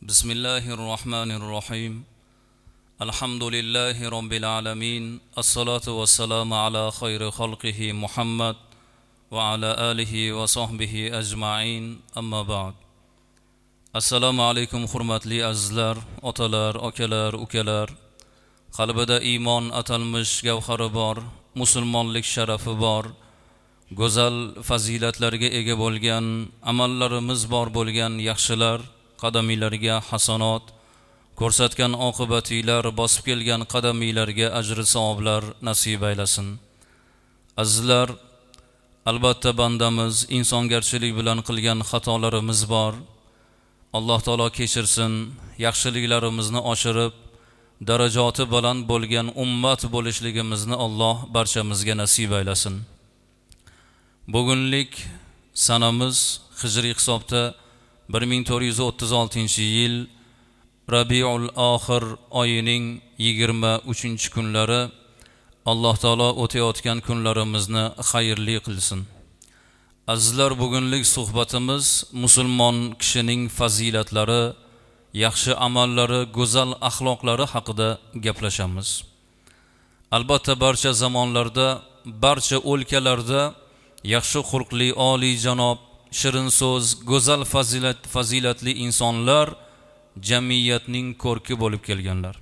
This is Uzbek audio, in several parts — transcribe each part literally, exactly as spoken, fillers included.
بسم الله الرحمن الرحيم الحمد لله رب العالمين الصلاة والسلام على خير خلقه محمد وعلى آله وصحبه أجمعين أما بعد السلام عليكم hurmatli azizlar, otalar, akalar, ukalar. Qalbida iymon atalmish gavhari bor, musulmonlik sharafi bor, go'zal fazilatlarga ega bo'lgan, amallarimiz bor bo'lgan yaxshilar qadamiylarga hasanot, ko'rsatgan oqibatlar, bosib kelgan qadamiylarga ajr savoblar nasib aylasin. Azizlar, albatta bandamiz insongarchilik bilan qilgan xatolarimiz bor. Alloh taolo kechirsin, yaxshiliklarimizni oshirib, darajati baland bo'lgan ummat bo'lishligimizni Alloh barchamizga nasib aylasin. Bugunlik sanamiz hijriy hisobda bir ming to'rt yuz o'ttiz oltinchi yil Rabiul Oxir oyining yigirma uchinchi kunlari. Alloh taolo o'tayotgan kunlarimizni xayrli qilsin. Azizlar, bugunlik suhbatimiz musulmon kishining fazilatlari, yaxshi amallari, go'zal axloqlari haqida gaplashamiz. Albatta barcha zamonlarda, barcha o'lkalarda yaxshi xulqli, oliy janob, shirin so'z, go'zal fazilat, fazilatli insonlar jamiyatning ko'rki bo'lib kelganlar.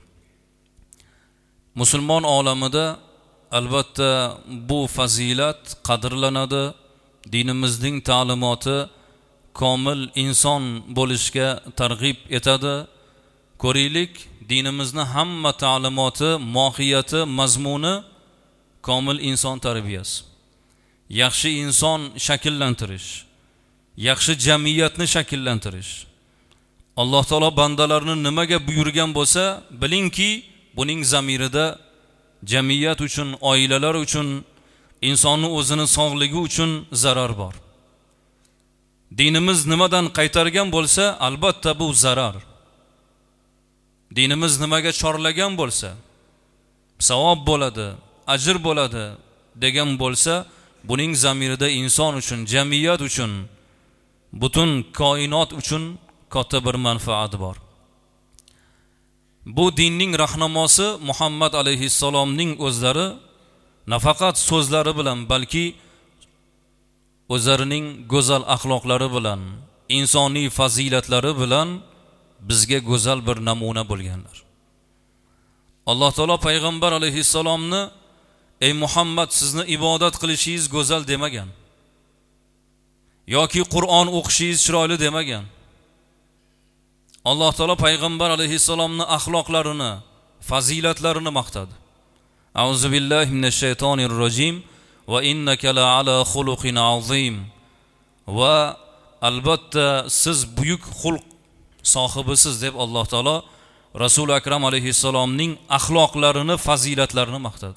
Musulmon olamida albatta bu fazilat qadrlanadi. Dinimizning ta'limoti komil inson bo'lishga targ'ib etadi. Ko'raylik, dinimizni hamma ta'limoti, mohiyati, mazmuni komil inson tarbiyasi. Yaxshi inson shakllantirish, yaxshi jamiyatni shakllantirish. Alloh taolo bandalarni nimaga buyurgan bo'lsa, bilingki, buning zamirida jamiyat uchun, oilalar uchun, insonning o'zini sog'ligi uchun zarar bor. Dinimiz nimadan qaytargan bo'lsa, albatta bu zarar. Dinimiz nimaga chorlagan bo'lsa, savob bo'ladi, ajr bo'ladi degan bo'lsa, buning zamirida inson uchun, jamiyat uchun, butun koinot uchun katta bir manfaat bor. Bu dinning rahnamosi Muhammad alayhissalomning o'zlari nafaqat so'zlari bilan, balki o'zlarining go'zal axloqlari bilan, insoniy fazilatlari bilan bizga go'zal bir namuna bo'lganlar. Alloh taolo payg'ambar alayhissalomni ey Muhammad, sizni ibodat qilishingiz go'zal demagan, yoki Qur'on o'qishingiz chiroyli demagan. Alloh taolo payg'ambar alayhissalomni axloqlarini, fazilatlarini maqtadi. A'udzu billahi minash shaytonir rojim va innaka la ala xuluqin azim. Va albatta siz buyuk xulq sohibisiz deb Alloh taolo Rasul akram alayhissalomning axloqlarini, fazilatlarini maqtadi.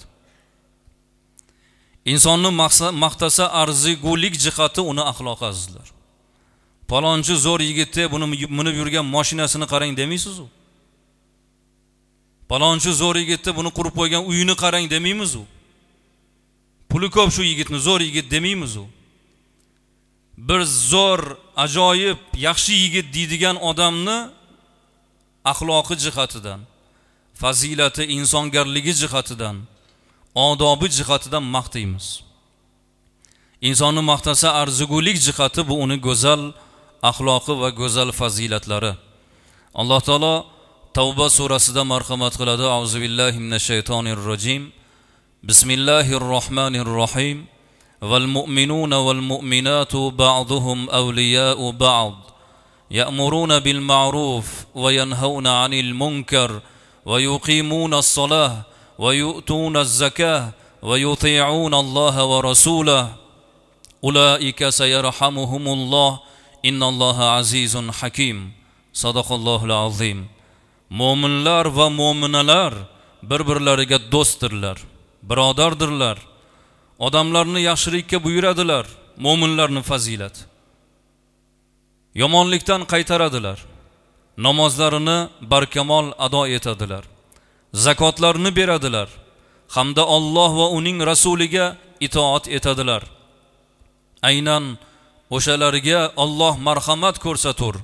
Insonni maqtasa arzigulik jihati uni axloqi azizlar. Palonchi zo'r yigitda buni minib yurgan mashinasini qarang demaysiz u. Palonchi zo'r yigitda buni qurib qo'ygan uyini qarang demaymiz u. Puli ko'p shu yigitni zo'r yigit demaymiz u. Bir zo'r, ajoyib, yaxshi yigit deydigan odamni axloqi jihatidan, fazilati, insongarligi jihatidan, odobi jihatidan maqtaymiz. Insonni maqtasa arzigulik jihati bu uni go'zal axloqi va go'zal fazilatlari. Alloh taolo Tavba surasida marhamat qiladi. A'udzu billahi minash shaytonir rojim. Bismillahir rohmanir rohim. Val mu'minuna wal mu'minatu ba'duhum awliya'u ba'd. Ya'muruna bil ma'ruf wa yanhauna 'anil munkar wa yuqimuna as-salah wa yu'tuna az-zakah wa yuti'una Allaha wa rasulahu. Ulaika sayarhamuhumullah. Innalloha azizun hakim. Sadaqallohul azim. Mo'minlar va mo'minalar bir-birlariga do'stdirlar, birodardirlar. Odamlarni yaxshilikka buyuradilar, mo'minlarning fazilati. Yomonlikdan qaytaradilar. Namozlarini barkamol ado etadilar. Zakotlarni beradilar hamda Alloh va uning rasuliga itoat etadilar. Aynan o'shalarga Alloh marhamat ko'rsatur,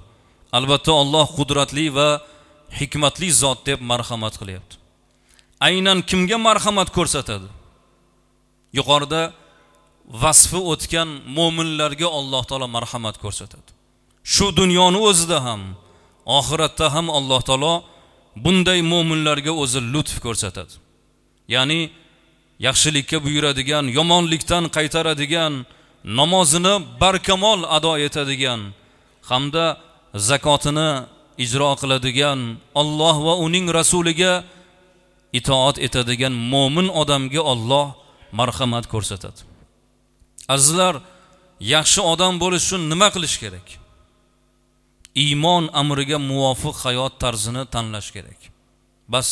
Albatta Alloh qudratli va hikmatli zot deb marhamat qilyapti. Aynan kimga marhamat ko'rsatadi? Yuqorida vasfi o'tgan mu'minlarga Alloh taolo marhamat ko'rsatadi. Shu dunyoni o'zida ham, oxiratda ham Alloh taolo bunday mu'minlarga o'zi lutf ko'rsatadi. Ya'ni yaxshilikka buyuradigan, yomonlikdan qaytaradigan, namozini barkamol ado etadigan hamda zakotini ijro qiladigan, Alloh va uning rasuliga itoat etadigan mu'min odamga Alloh marhamat ko'rsatadi. Azizlar, yaxshi odam bo'lish uchun nima qilish kerak? Iymon amriga muvofiq hayot tarzini tanlash kerak. Bas.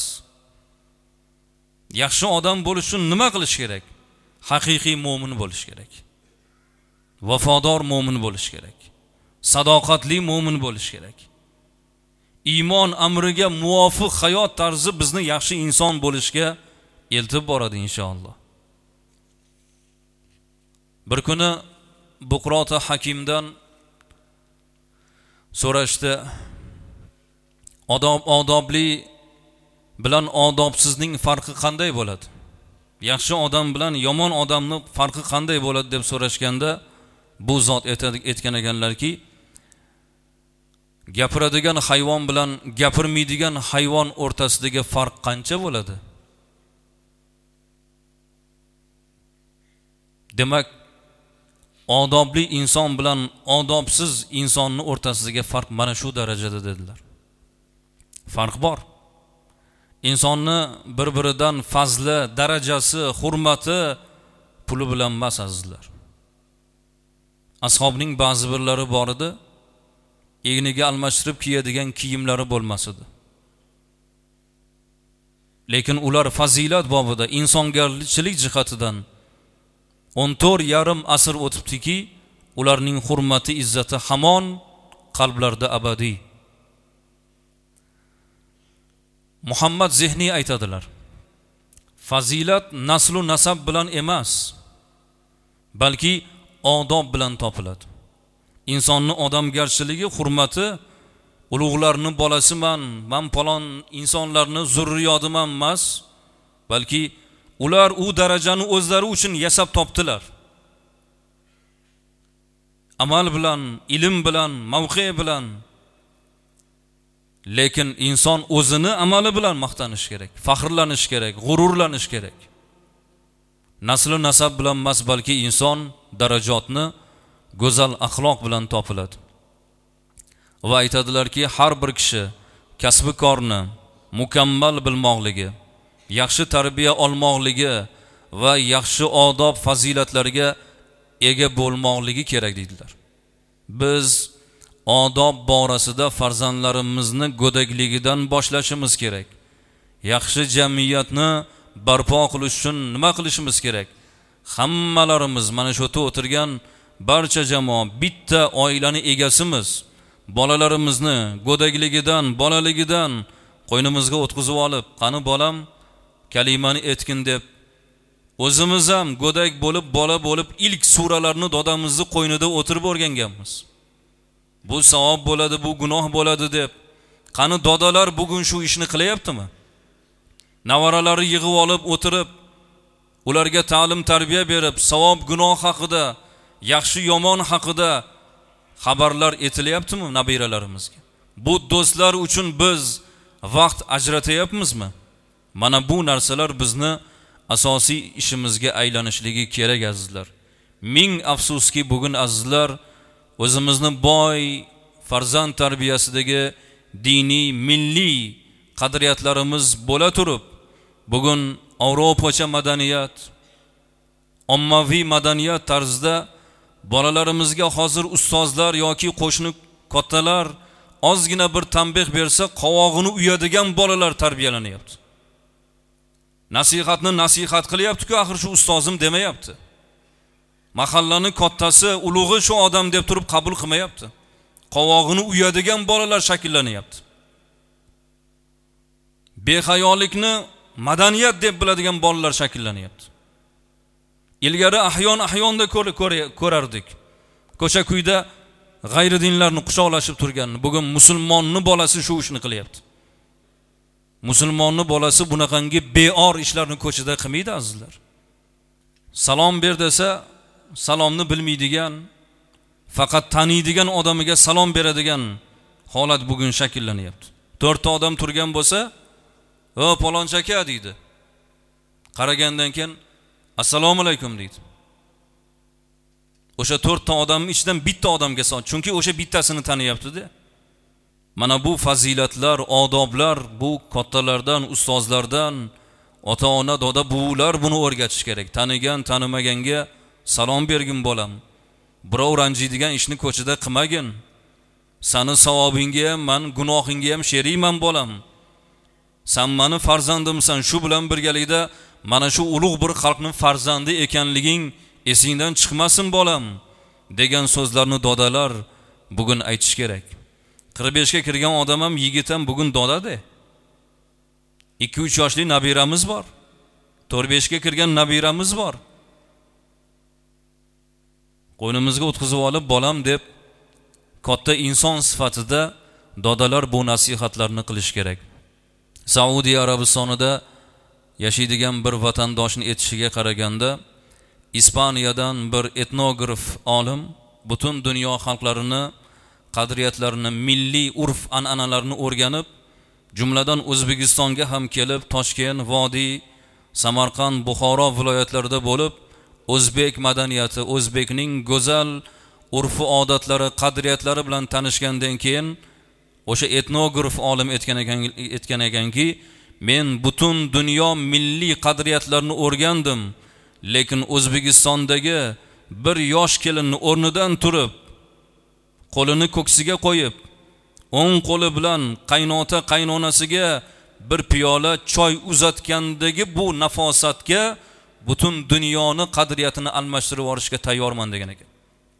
Yaxshi odam bo'lish uchun nima qilish kerak? Haqiqiy mu'min bo'lish kerak. Vafodor mu'min bo'lish kerak. Sadoqatli mu'min bo'lish kerak. Iymon amriga muvofiq hayot tarzi bizni yaxshi inson bo'lishga eltib boradi inshaalloh. Bir kuni Buqrota Hakimdan so'rashdi, odob odobli bilan odobsizning farqi qanday bo'ladi? Yaxshi odam bilan yomon odamning farqi qanday bo'ladi deb so'rashganda, bu zot aytgan ekanlarki, gapiradigan hayvon bilan gapirmaydigan hayvon o'rtasidagi farq qancha bo'ladi? Demak, odobli inson bilan odobsiz insonning o'rtasidagi farq mana shu darajada dedilar. Farq bor. Insonni bir-biridan fazli, darajasi, hurmati puli bilan emas azizlar. Ashobning ba'zi birlari bor edi, egniga almashtirib kiyadigan kiyimlari bo'lmas edi. Lekin ular fazilat bobida, insongarchilik jihatidan o'n to'rt yarim asr o'tibdiki, ularning hurmati, izzati hamon qalblarda abadiy. Muhammad Zehni aytadilar, fazilat naslu nasab bilan emas, balki odob bilan topiladi. İnsonning odamgarchiligi, hurmati, ulug'larning bolasiman, men palon insonlarning zurriyodiman emas, balki ular u darajani o'zlari uchun yasab topdilar. Amal bilan, ilm bilan, mavqe bilan. Lekin inson o'zini amali bilan maqtanish kerak, faxrlanish kerak, g'ururlanish kerak. Nasl nasab bilan emas, balki inson darajotni go'zal axloq bilan topiladi. Va aytadilarki, har bir kishi kasbi korni mukammal bilmoqligi, yaxshi tarbiya olmoqligi va yaxshi odob fazilatlarga ega bo'lmoqligi kerak dedilar. Biz odob borasida farzandlarimizni go'dagligidan boshlashimiz kerak. Yaxshi jamiyatni barpo qilish uchun nima qilishimiz kerak? Hammalarimiz mana shu yerda o'tirgan barcha jamoa bitta oilani egasimiz. Bolalarimizni go'dagligidan, bolaligidan qo'ynimizga o'tkazib olib, qani bolam kalimani aytgin deb o'zimiz ham go'dak bo'lib, bola bo'lib ilk suralarni dodamizning qo'ynida o'tirib o'rganganmiz. Bu savob bo'ladi, bu gunoh bo'ladi deb. Qani dodalar bugun shu ishni qilyaptimi? Navaralari yig'ib olib o'tirib, ularga ta'lim tarbiya berib, savob gunoh haqida, yaxshi yomon haqida xabarlar etilyaptimi nabiralarimizga? Bu do'stlar uchun biz vaqt ajratyapmizmi? Mana bu narsalar bizni asosiy ishimizga aylanishligi kerak azizlar. Ming afsuski bugun azizlar o'zimizni boy farzand tarbiyasidagi diniy, milliy qadriyatlarimiz bo'la turib, bugun Avropacha madaniyat, ommaviy madaniyat tarzida bolalarimizga hozir ustozlar yoki qo'shni kattalar ozgina bir tanbeh bersa, qovog'ini uyadigan bolalar tarbiyalanyapti. Nasihatni nasihat qilyapti-ku, axir shu ustozim demayapti. Mahallaning kattasi, ulug'i shu odam deb turib qabul qilmayapti. Qovog'ini uyadigan bolalar shakllanyapti. Behayolikni madaniyat deb biladigan bolalar shakllanyapti. Ilgari ahyon ahyonda ko'rardik. Ko'cha-kuyda g'ayri dinlarni quchoqlashib turgan, bugun musulmonni bolasi shu ishni qilyapti. Musulmonni bolasi bunaqangi beor ishlarni ko'chada qilmaydi azizlar. Salom ber desa, salomni bilmaydigan, faqat taniydigan odamiga salom beradigan holat bugun shakllanyapti. To'rtta odam turgan bo'lsa, "O, palonchi aka" deydi. Qaragandan keyin "Assalomu alaykum" deydi. O'sha to'rtta odamning ichidan bitta odamga salom, chunki o'sha bittasini taniyapti-da. Mana bu fazilatlar, odoblar bu kattalardan, ustozlardan, ota-ona, doda, buvilar buni o'rgatish kerak. Tanigan, tanimaganga salom bergin bolam. Birov ranjiydigan ishni ko'chada qilmagin. Sani savobingga ham, men gunohingga ham sherikman bolam. Sen meni farzandimsan, shu bilan birgalikda mana shu ulug' bir xalqning farzandi ekanliging esingdan chiqmasin bolam degan so'zlarni dodalar bugun aytish kerak. qirq beshga kirgan odam ham, yigit ham bugun dodada. ikki uch yoshli nabiramiz bor. to'rt beshga kirgan nabiramiz bor. Qo'ynimizga o'tkazib olib bolam deb katta inson sifatida dodalar bu nasihatlarni qilish kerak. Saudiya Arabistonida yashaydigan bir vatandoshning aytishiga qaraganda, Ispaniyadan bir etnograf olim butun dunyo xalqlarini, qadriyatlarini, milliy urf an'analarini o'rganib, jumladan O'zbekistonga ham kelib, Toshkent, Vodiy, Samarqand, Buxoro viloyatlarida bo'lib, o'zbek madaniyati, o'zbekning go'zal urf odatlari, qadriyatlari bilan tanishgandan keyin o'sha etnograf olim aytgan ekan, aytgan ekanki, men butun dunyo milliy qadriyatlarini o'rgandim, lekin O'zbekistondagi bir yosh kelinni o'rnidan turib, qo'lini ko'ksiga qo'yib, o'ng qo'li bilan qaynota qaynonasiga bir piyola choy uzatgandagi bu nafosatga butun dunyoni qadriyatini almashtirib yorishga tayyorman degan ekan.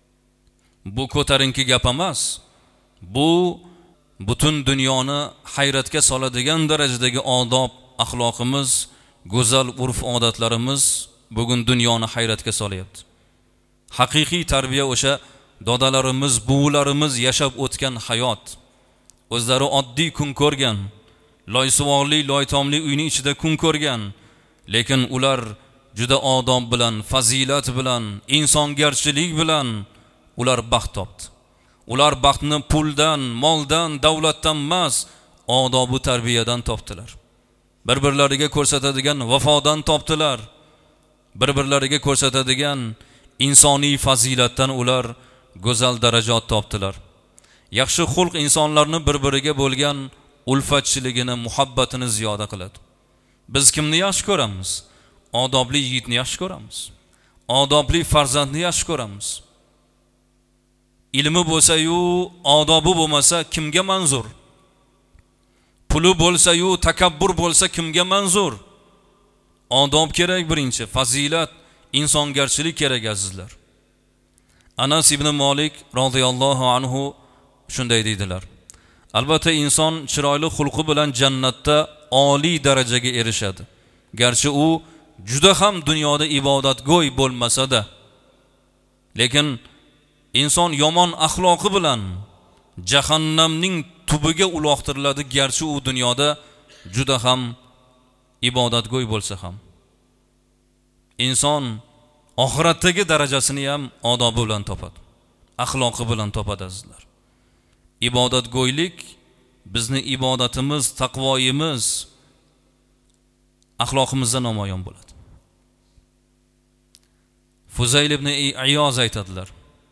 Bu ko'tarinki gap emas. Bu butun dunyoni hayratga soladigan darajadagi odob, axloqimiz, go'zal urf odatlarimiz bugun dunyoni hayratga solyapti. Haqiqiy tarbiya o'sha dodalarimiz, buvilarimiz yashab o'tgan hayot. O'zlari oddiy kun ko'rgan, loysuvoqli, loytomli uyning ichida kun ko'rgan, lekin ular juda odob bilan, fazilat bilan, insongarchilik bilan ular baxt topdi. Ular baxtni puldan, moldan, davlatdan emas, odobu tarbiyadan topdilar. Bir-birlariga ko'rsatadigan vafodan topdilar. Bir-birlariga ko'rsatadigan insoniy fazilatdan ular go'zal darajat topdilar. Yaxshi xulq insonlarni bir-biriga bo'lgan ulfatchiligini, muhabbatini ziyoda qiladi. Biz kimni yaxshi ko'ramiz? Odobli yigitni yaxshi ko'ramiz. Odobli farzandni yaxshi ko'ramiz. Ilmi bo'lsa-yu, odobi bo'lmasa kimga manzur? Puli bo'lsa-yu, takabbur bo'lsa kimga manzur? Odob kerak birinchi, fazilat, insongarchilik kerak azizlar. Anas ibn Malik radhiyallohu anhu shunday deydilar: albatta inson chiroyli xulqi bilan jannatda oliy darajaga erishadi. Garchi u juda ham dunyoda ibodatgo'y bo'lmasa-da. Lekin inson yomon axloqi bilan jahannamning tubiga uloqtiriladi, garchi u dunyoda juda ham ibodatgo'y bo'lsa ham. Inson oxiratdagi darajasini ham odobi bilan topadi, axloqi bilan topadi azizlar. Ibodatgo'ylik bizni ibodatimiz, taqvoyimiz, axloqimizda namoyon bo'ladi. Fuzayl ibn Iyoz aytadilar: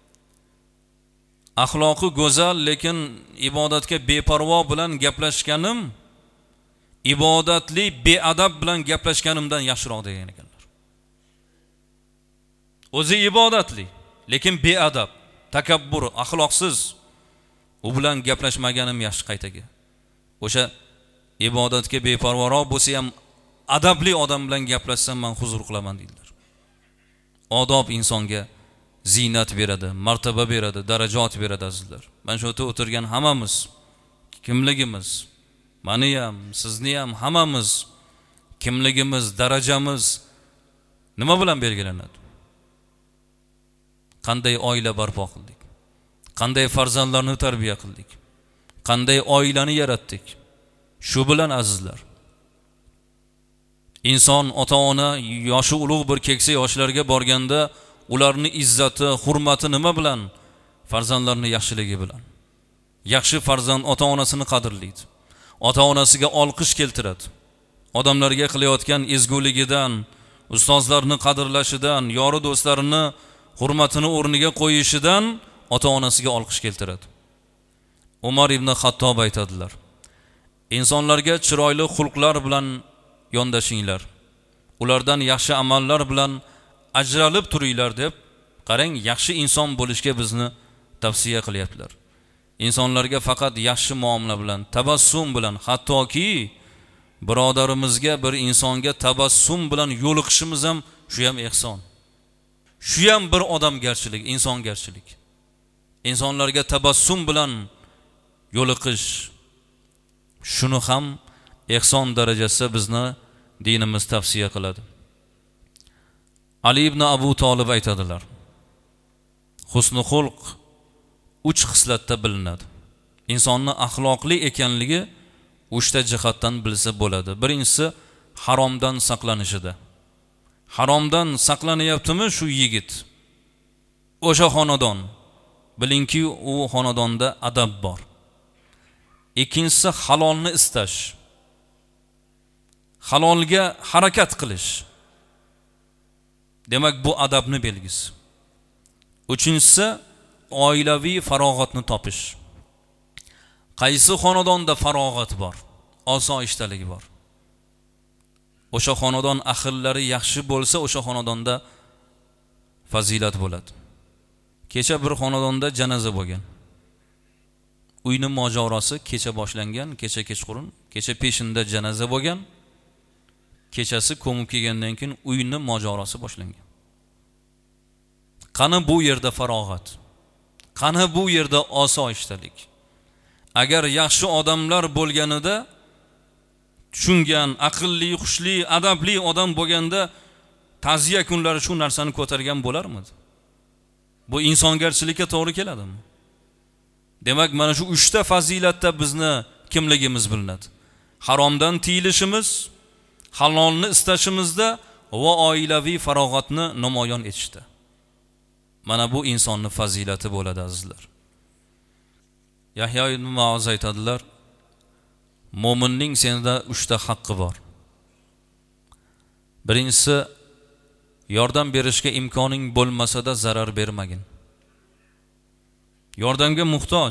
axloqi go'zal, lekin ibodatga beparvo bilan gaplashganim ibodatli beadab bilan gaplashganimdan yaxshiroq degan ekanlar. O'zi ibodatli, lekin beadab, takabbur, axloqsiz, u bilan gaplashmaganim yaxshi qaytaga. O'sha ibodatga beparvoroq bo'lsa ham adabli odam bilan gaplashsam men huzur qilaman deydilar. Odob insonga ziynat beradi, martaba beradi, darajat beradi azizlar. Mana shu yerda o'tirgan hammamiz, kimligimiz, meni ham, sizni ham, hammamiz kimligimiz, darajamiz nima bilan belgilanadi? Qanday oila barpo qildik? qanday farzandlarni tarbiya qildik, qanday oilani yaratdik. Shu bilan azizlar, inson ota-ona yoshi ulug' bir keksa yoshlarga borganda ularning izzati, hurmati nima bilan? Farzandlarning yaxshiligi bilan. Yaxshi farzand ota-onasini qadrlaydi. Ota-onasiga olqish keltiradi. Odamlarga qilayotgan ezguligidan, ustozlarni qadrlashidan, yori do'stlarini hurmatini o'rniga qo'yishidan ota-onasiga olqish keltiradi. Umar ibn Xattob aytadilar: insonlarga chiroyli xulqlar bilan yondashinglar. Ulardan yaxshi amallar bilan ajralib turinglar deb, qarang, yaxshi inson bo'lishga bizni tavsiya qilyaptilar. İnsonlarga faqat yaxshi muomala bilan, tabassum bilan, hattoki birodarimizga, bir insonga tabassum bilan yo'liqishimiz ham shu ham ehson. Shu ham bir odamgarchilik, insongarchilik. İnsonlarga tabassum bilan yo'liqish, shuni ham ehson darajasida bizni dinimiz tavsiya qiladi. Ali ibn Abu Talib aytadilar: husnul xulq uch xislatda bilinadi. İnsonni axloqli ekanligi uchta jihatdan bilsa bo'ladi. Birinchisi haromdan saqlanishida. Haromdan saqlanyaptimi shu yigit? O'sha xonadon, bilingki u xonadonda adab bor. Ikkinchisi halolni istash. Halolga harakat qilish. Demak, bu adabni belgisi. Uchinchisi oilaviy farog'atni topish. Qaysi xonadonda farog'at bor, osoyishtalik bor, o'sha xonadon ahllari yaxshi bo'lsa, o'sha xonadonda fazilat bo'ladi. Kecha bir xonadonda janoza bo'lgan. Uyning mojarosi kecha boshlangan, kecha kechqurun, kecha peshinda janoza bo'lgan. Kechasi ko'mib kelgandan keyin uyning mojarosi boshlangan. Qani bu yerda farog'at? Qani bu yerda osoyishtalik? Agar yaxshi odamlar bo'lganida, tushungan, aqlli, xushli, adabli odam bo'lganda ta'ziya kunlari shu narsani ko'targan bo'larmidi? Bu insongarchilikka to'g'ri keladimi? Demak, mana shu uchta fazilatda bizni kimligimiz bilinadi. Haromdan tiyilishimiz, halolni istashimizda va oilaviy farog'atni namoyon etishda. Mana bu insonning fazilati bo'ladi, azizlar. Yahyo ibn Muoz aytadilar: mo'minning senda uchta haqqi bor. Birinchisi, yordam berishga imkoning bo'lmasa-da zarar bermagin. Yordamga muhtoj.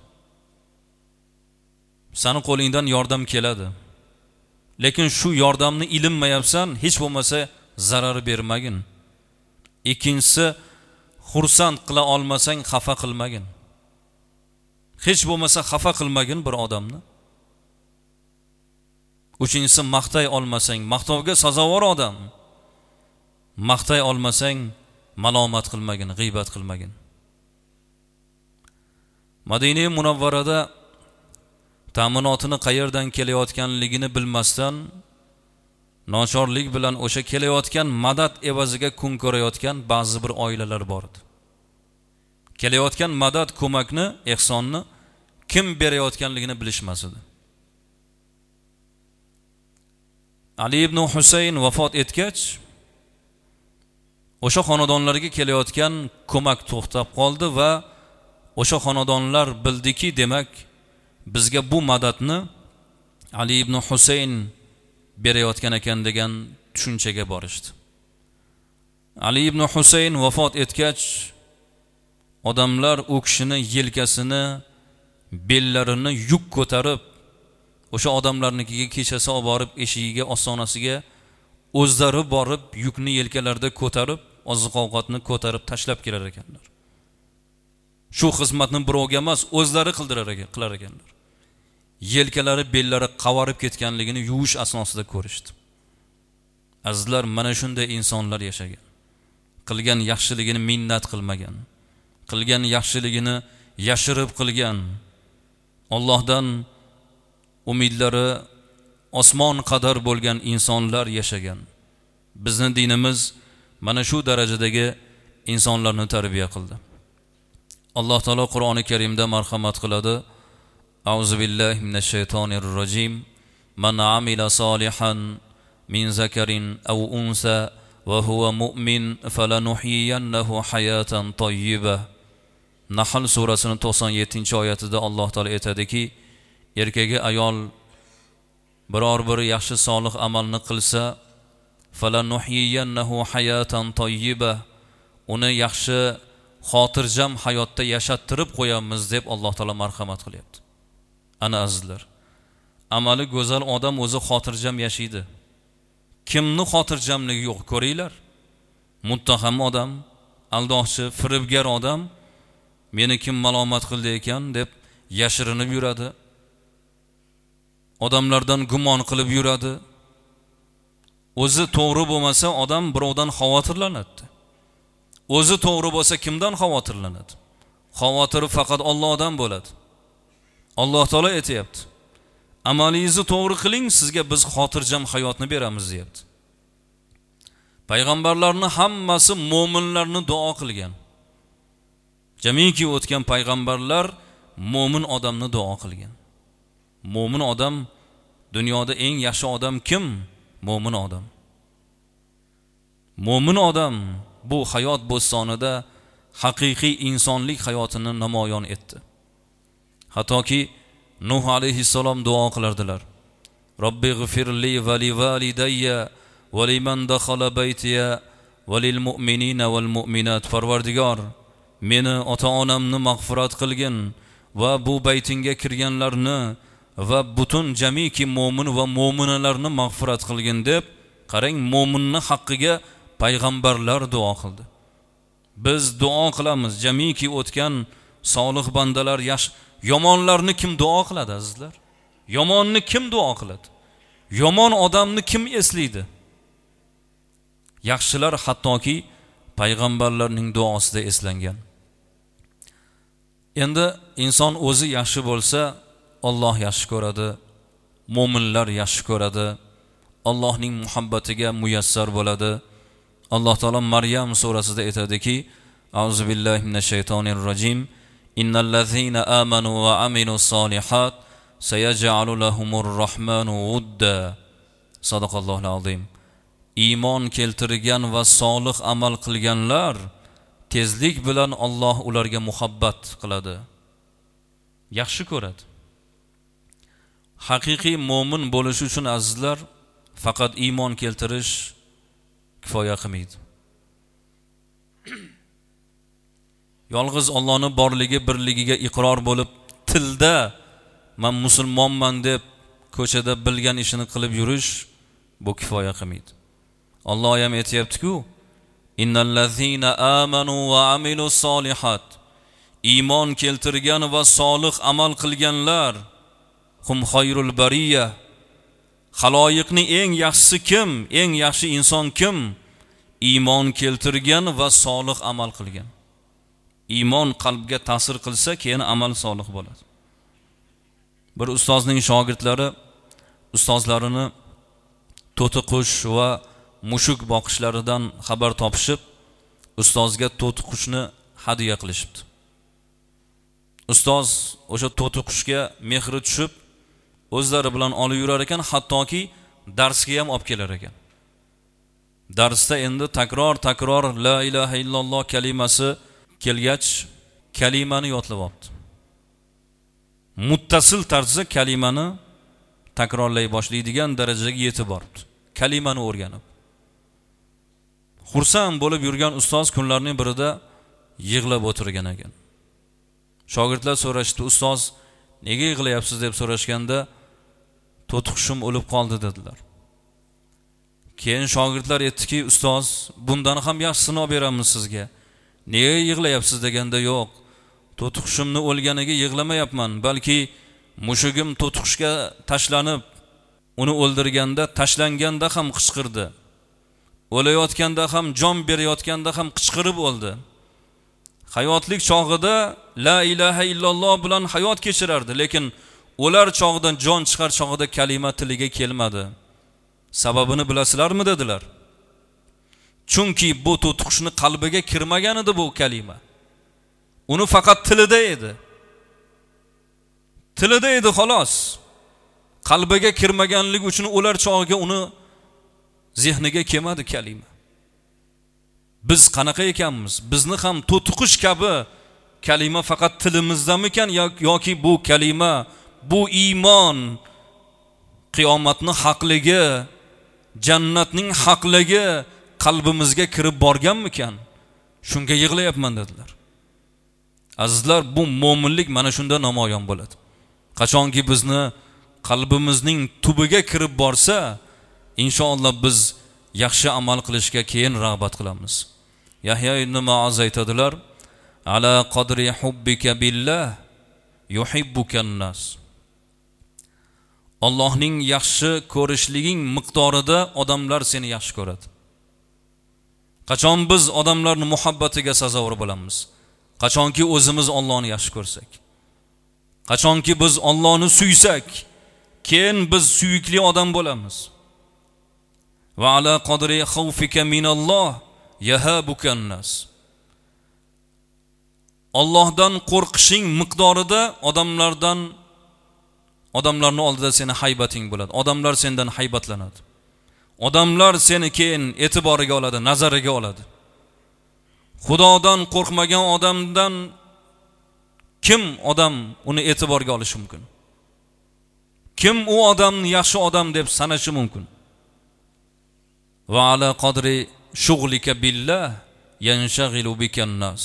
Sani qo'lingdan yordam keladi. Lekin shu yordamni ilinmayapsan, hech bo'lmasa zarar bermagin. Ikkinchisi, xursand qila olmasang xafa qilmagin. Hech bo'lmasa xafa qilmagin bir odamni. Uchinchisi, maqtay olmasang, maqtovga sazovor odam. Maqtay olmasang malomat qilmagin, g'iybat qilmagin. Madina Munavvarada ta'minotini qayerdan kelayotganligini bilmasdan, nochorlik bilan o'sha kelayotgan madad evaziga kun ko'rayotgan ba'zi bir oilalar bor edi. Kelayotgan madad, ko'makni, ehsonni kim berayotganligini bilishmas edi. Ali ibn Husayn vafot etgach, o'sha xonadonlarga kelayotgan ko'mak to'xtab qoldi va o'sha xonadonlar bildiki, demak, bizga bu madadni Ali ibn Husayn berayotgan ekan degan tushunchaga borishdi. Ali ibn Husayn vafot etgach, odamlar u kishini yelkasini, bellarini yuk ko'tarib, o'sha odamlarnikiga kechasi olib borib, eshigiga, ostonasiga o'zlari borib, yukni yelkalarida ko'tarib, oziq-ovqatni ko'tarib tashlab kelar ekanlar. Shu xizmatni birovga emas, o'zlari qildirar ekan, qilar ekanlar. Yelkalari, bellari qavarib ketganligini yuvish asnosida ko'rishdi. Azizlar, mana shunday insonlar yashagan. Qilgan yaxshiligini minnat qilmagan. Qilgan yaxshiligini yashirib qilgan. Allohdan umidlari osmon qadar bo'lgan insonlar yashagan. Bizning dinimiz mana shu darajadagi insonlarni tarbiya qildi. Alloh taolo Qur'oni Karimda marhamat qiladi. A'udzu billahi minash shaytonir rojim. Man amila solihan min zakarin aw unsa va huwa mu'min falanuhyiyannahu hayatan tayyibah. Nahl surasining to'qson yettinchi oyatida Alloh taolo aytadiki, erkagi ayol biror bir yaxshi solih amalni qilsa, falanuhyiyannahu hayatan tayyibah, uni yaxshi xotirjam hayotda yashattirib qo'yamiz deb Alloh taolo marhamat qilyapti. Ana azizlar, amali go'zal odam o'zi xotirjam yashaydi. Kimni xotirjamligi yo'q, ko'ringlar. Muttaham odam, aldoqchi, firibgar odam meni kim malomat qildi ekan deb yashirinib yuradi. Odamlardan gumon qilib yuradi. O'zi to'g'ri bo'lmasa odam birovdan xavotirlanadi. O'zi to'g'ri bo'lsa kimdan xavotirlanadi? Xavotiri faqat Allohdan bo'ladi. Alloh taolo aytayapti, amalingizni to'g'ri qiling, sizga biz xotirjam hayotni beramiz deyapti. Payg'ambarlarning hammasi mo'minlarni duo qilgan. Jamiki o'tgan payg'ambarlar mo'min odamni duo qilgan. Mo'min odam, dunyoda eng yaxshi odam kim? Mo'min odam. Mo'min odam bu hayot bo'stonida haqiqiy insonlik hayotini namoyon etdi. Hattoki Nuh alayhissalom duo qilardilar. Robbighfirli va li validayya va liman dakhala baytiya va lil mu'minina wal mu'minat. Parvardigor, meni ota-onamni mag'firat qilgin va bu baytingga kirganlarni va butun jamiki mo'min va mo'minalarni mag'firat qilgin deb, qarang, mo'minning haqqiga payg'ambarlar duo qildi. Biz duo qilamiz, jamiki o'tgan solih bandalar, yash yomonlarni kim duo qiladi azizlar? Yomonni kim duo qiladi? Yomon odamni kim eslaydi? Yaxshilar hattoki payg'ambarlarning duosida eslangan. Endi inson o'zi yaxshi bo'lsa, Alloh yaxshi ko'radi, mo'minlar yaxshi ko'radi, Allohning muhabbatiga muyassar bo'ladi. Alloh taolo Maryam surasida aytadiki, A'udzu billahi minash shaytonir rojim. Innal ladzina amanu va amilus solihat sayaj'alu lahumur rahmanu wudda. Sadaqallohul azim. Iymon keltirgan va solih amal qilganlar tezlik bilan Alloh ularga muhabbat qiladi, yaxshi ko'radi. Haqiqiy mo'min bo'lish uchun azizlar, faqat iymon keltirish kifoya qilmaydi. Yolg'iz Allohning borligi, birligiga iqror bo'lib, tilda men musulmonman deb ko'chada bilgan ishini qilib yurish bu kifoya qilmaydi. Alloh ham aytayapti-ku, innal ladzina amanu va amilus solihat, iymon keltirgan va solih amal qilganlar hum khayrul bariyya. Xaloyiqning eng yaxshisi kim? Eng yaxshi inson kim? Iymon keltirgan va solih amal qilgan. Iymon qalbga ta'sir qilsa, keyin amal solih bo'ladi. Bir ustozning shogirdlari ustozlarini to'tiqush va mushuk boqishlaridan xabar topishib, ustozga to'tiqushni hadya qilishibdi. Ustoz o'sha to'tiqushga mehri tushib, o'zlari bilan olib yurar ekan, hattoki darsga ham olib kelar ekan. Darsda endi takror-takror la ilaha illalloh kalimasi kelgach, kalimani yodlab oldi. Muttasil tarzda kalimani takrorlay boshlaydigan darajaga yetib bordi. Kalimani o'rganib. Xursand bo'lib yurgan ustoz kunlarning birida yig'lab o'tirgan ekan. Shogirdlar so'rashdi, ustoz, nega yig'layapsiz deb so'rashganda, to'tiqushim o'lib qoldi dedilar. Keyin shogirdlar aytdiki, ustoz, bundan ham yaxshisini olib beramiz sizga. Nega yig'layapsiz deganda, yo'q, to'tiqushimni o'lganiga yig'lamayapman, balki mushugim to'tiqushga tashlanib, uni o'ldirganda, tashlanganda ham qichqirdi. O'layotganda ham, jon berayotganda ham qichqirib o'ldi. Hayotlik chog'ida la ilaha illalloh bilan hayot kechirardi, lekin o'lar chog'idan, jon chiqar chog'ida kalima tiliga kelmadi. Sababini bilasizlarmi dedilar? Chunki bu to'tiqushni qalbiga kirmagan edi bu kalima. Uni faqat tilida edi. Tilida edi xolos. Qalbiga kirmaganligi uchun ular chog'iga uni zehniga kelmadi kalima. Biz qanaqa ekanmiz? Bizni ham to'tiqish kabi kalima faqat tilimizdamikan yoki bu kalima, bu iymon qiyomatning haqligi, jannatning haqligi qalbimizga kirib borganmikan? Shunga yig'layapman dedilar. Azizlar, bu mo'minlik mana shunda namoyon bo'ladi. Qachonki bizni qalbimizning tubiga kirib borsa, inshaalloh biz yaxshi amal qilishga keyin rag'bat qilamiz. Yahya ibn Mu'oz aytadilar: "Ala qadri hubbika billah yuhibbukan nas." Allohning yaxshi ko'rishliging miqdorida odamlar seni yaxshi ko'radi. Qachon biz odamlarning muhabbatiga sazovor bo'lamiz? Qachonki o'zimiz Allohni yaxshi ko'rsak. Qachonki biz Allohni suysak, keyin biz suyukli odam bo'lamiz. Va ala qadri xawfika minalloh yahabukan nas. Allohdan qo'rqishing miqdorida odamlardan odamlarning oldida seni haybating bo'ladi. Odamlar sendan haybatlanadi. Odamlar seni keyin e'tiboriga oladi, nazariga oladi. Xudodan qo'rqmagan odamdan kim odam uni e'tiborga olishi mumkin? Kim u odamni yaxshi odam deb sanashi mumkin? Va ala qadri shug'lika billah yanshaghilu bikan nas.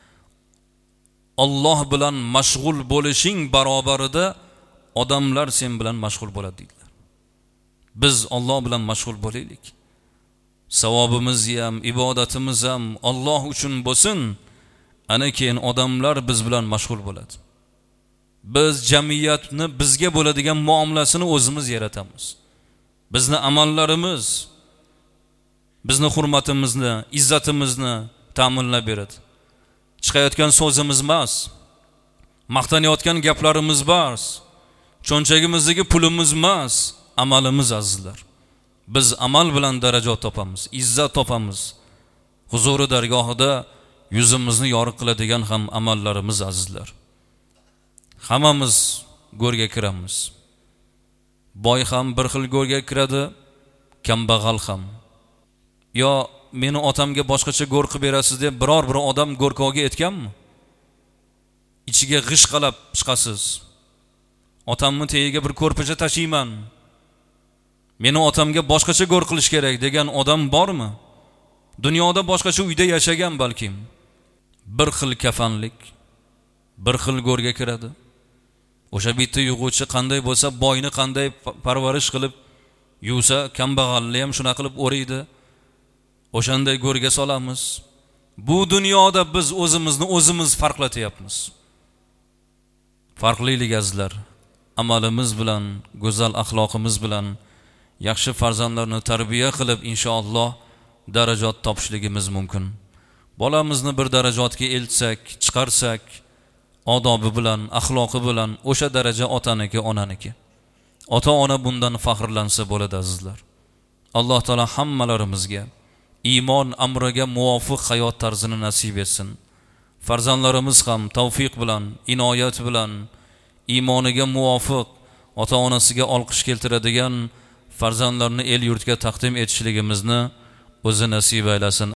Alloh bilan mashg'ul bo'lishing barobarida odamlar sen bilan mashg'ul bo'ladi dedilar. Biz Alloh bilan mashg'ul bo'laylik. Savobimiz ham, ibodatimiz ham Alloh uchun bo'lsin. Ana keyin odamlar biz bilan mashg'ul bo'ladi. Biz jamiyatni bizga bo'ladigan muomalasini o'zimiz yaratamiz. Bizni amallarimiz bizni hurmatimizni, izzatimizni ta'minlab beradi. Chiqayotgan so'zimiz emas, maqtanayotgan gaplarimiz emas, cho'nchagimizdagi pulimiz emas, amalimiz azizlar. Biz amal bilan darajat topamiz, izzat topamiz. Huzuri dargohida yuzimizni yorug' qiladigan ham amallarimiz azizlar. Hammamiz go'rga kiramiz. Boy ham bir xil go'rga kiradi, kambag'al ham. Yo meni otamga boshqacha go'r qilib berasiz deb biror bir odam go'rkovga aytganmi? Ichiga g'ishqalab chiqasiz. Otamni tagiga bir ko'rpacha tashiyman. Meni otamga boshqacha go'r qilish kerak degan odam bormi? Dunyoda boshqacha uyda yashagan balkim. Bir xil kafanlik, bir xil go'rga kiradi. O'sha bitta yug'uvchi qanday bo'lsa, boyni qanday parvarish qilib yuvsa, kambag'alni ham shuna qilib o'raydi. O'shanday go'rga solamiz. Bu dunyoda biz o'zimizni o'zimiz farqlatyapmiz. Farqlilik azizlar, amalimiz bilan, go'zal axloqimiz bilan yaxshi farzandlarni tarbiya qilib inshaalloh darajat topishligimiz mumkin. Bolamizni bir darajatga eltsak, chiqarsak, odobi bilan, axloqi bilan o'sha daraja otaniki, onaniki. Ota-ona bundan faxrlansa bo'ladi azizlar. Alloh taolo hammalarimizga iymon amriga muvofiq hayot tarzini nasib etsin. Farzandlarimiz ham tavfiq bilan, inoyat bilan iymoniga muvofiq ota-onasiga olqish keltiradigan farzandlarni el yurtga taqdim etishligimizni o'zi nasib aylasin.